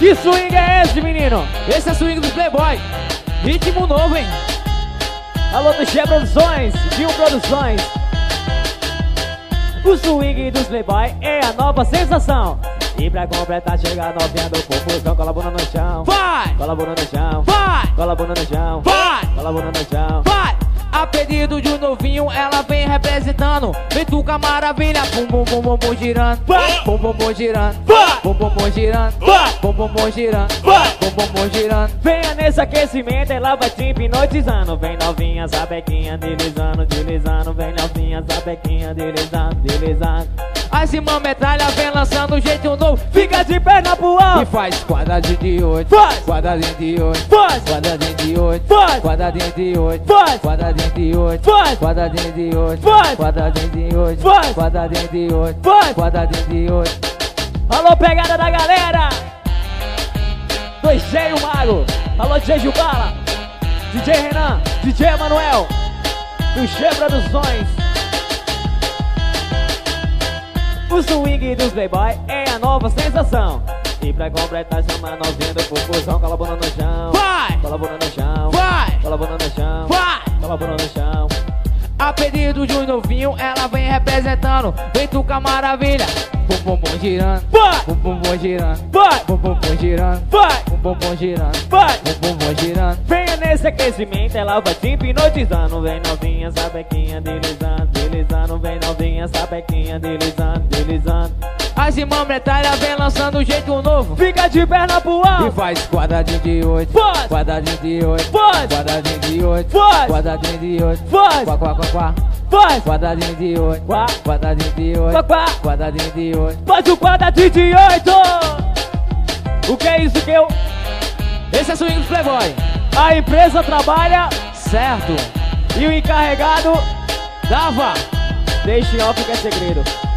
Que swing é esse, menino? Esse é swing dos Playboy. Ritmo novo, hein? Alô do Che Produções, Gil Produções. O swing dos Playboy é a nova sensação. E pra completar chega a novinha do popozão. Cola a bunda no chão, Vai! cola a bunda no chão, Vai! cola a bunda no chão, Vai! cola a bunda no chão. Vai! A pedido de um novinho, ela vem representando. Vem tuca maravilha, bum bum bum bum bum girando. Vai! Bum bum bum girando. Vai! Bum bum bum girando. Vai! Bum bum bum girando. Vai! Bum bum bum girando. Venha nesse aquecimento, ela vai te hipnotizando. Vem novinha, sapequinha, deslizando, deslizando. Vem novinha, sapequinha, deslizando, deslizando. As irmã metralha vem lançando um jeito novo. Fica de perna pro alto. E faz quadradinho de 8. Faz! Quadradinho de 8. Faz! Quadradinho de 8. Faz! Quadradinho de 8. Faz! Quadradinho de 8. Faz! Quadradinho de 8. Faz! Quadradinho de 8. Faz! Quadradinho de 8. Faz! Quadradinho de 8. Alô, pegada da galera. DJ o Mago. Alô, DJ Gilbala. DJ Renan. DJ Emanuel. Do Che Produções. O swing dos Playboy é a nova sensação. E pra completar chama a novinha do popozão. Cola a bunda no chão. Vai! Cola a bunda no chão. Vai! Cola a bunda no chão. Vai! Cola a bunda no chão. A pedido de um novinho, ela vem representando. Vem tuca maravilha. Bum bum bum girando. Vai! Bum bum bum girando. Vai! Bum bum bum girando. Vai! Bum bum bum girando. Vai! Bum bum bum girando. Venha nesse aquecimento, ela vai te hipnotizando. Vem novinha, sapequinha, deslizando, deslizando. Vem novinha, sapequinha, deslizando, deslizando. As irmã metralha vem lançando um jeito novo. Fica de perna pro E alto. faz quadradinho de 8. Faz! Quadradinho de 8. Faz! Quadradinho de 8. Faz! Quadradinho de 8. Faz! Quá, quá, quá, quá. Faz! Quadradinho de 8. Quá. Quadradinho de 8. Quá, quá. Quadradinho de 8. Faz o quadradinho de 8. O que é isso que eu... Esse é swing dos Playboy. A empresa trabalha Certo. e o encarregado Dava. deixa em off que é segredo.